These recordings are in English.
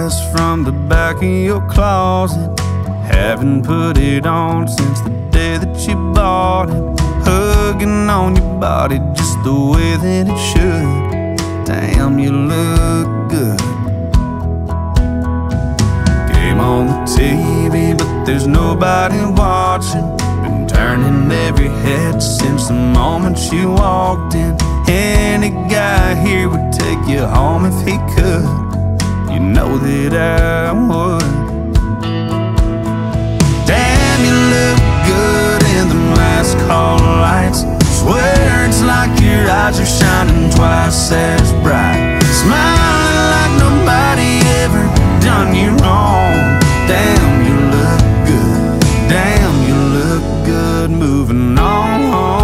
dress from the back of your closet. Haven't put it on since the day that you bought it. Hugging on your body just the way that it should. Damn, you look good. Game on the TV, but there's nobody watching. Been turning every head since the moment you walked in. Any guy here would take you home if he could. You know that I would. Damn, you look good in them last call lights. Swear it's like your eyes are shining twice as bright. Smiling like nobody ever done you wrong. Damn, you look good. Damn, you look good. Moving on.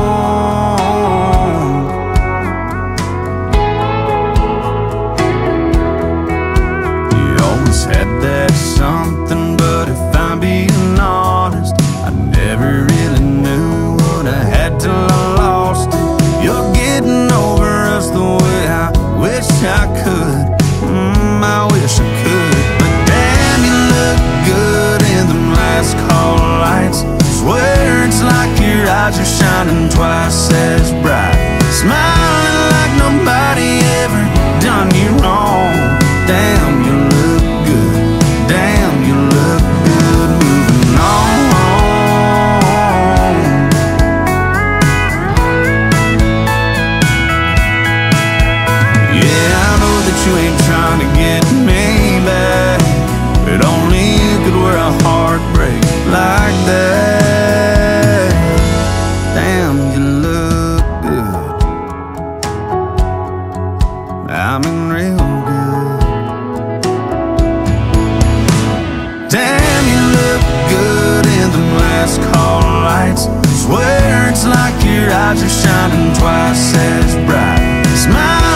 Had that something, but if I'm being honest, I never really knew what I had till I lost it. You're getting over us the way I wish I could. I wish I could. But damn, you look good in them last call lights. Swear it's like your eyes are shining twice as bright. Smiling like nobody ever done you wrong. Damn, you look good. Damn, you look good. Moving on. Yeah, I know that you ain't trying to get me back, but only you could wear a heartbreak like that. Damn, you look good. I mean real good. Damn, you look good in them last call lights. Swear it's like your eyes are shining twice as bright. Smile